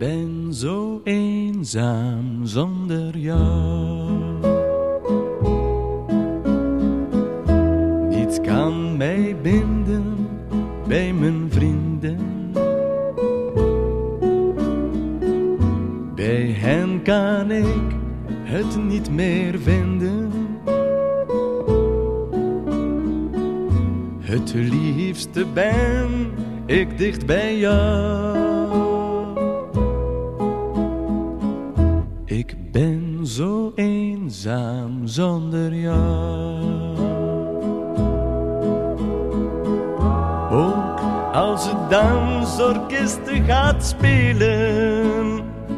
ben zo eenzaam zonder jou. Niets kan mij binden bij mijn vrienden. Bij hen kan ik het niet meer vinden. Het liefste ben ik dicht bij jou. Ik ben zo eenzaam zonder jou. Ook als het dansorkest gaat spelen,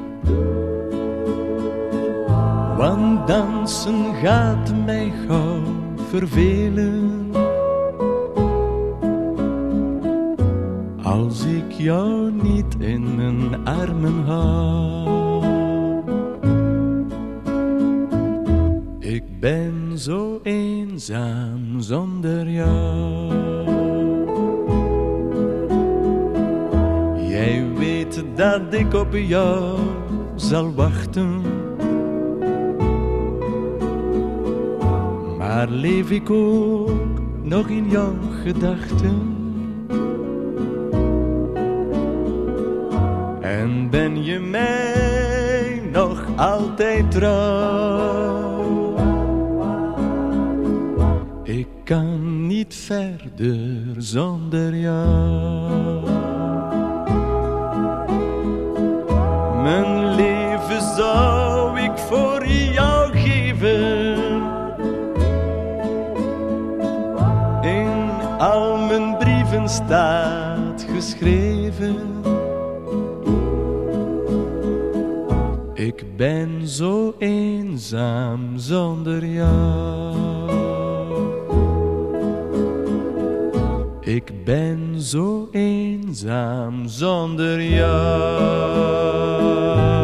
want dansen gaat mij gauw vervelen. Als ik jou niet in mijn armen hou. Ik ben zo eenzaam zonder jou. Jij weet dat ik op jou zal wachten. Maar leef ik ook nog in jouw gedachten? En ben je mij nog altijd trouw? Ik kan niet verder zonder jou. Mijn leven zou ik voor jou geven. In al mijn brieven staat geschreven. Ik ben zo eenzaam zonder jou. Ik ben zo eenzaam zonder jou.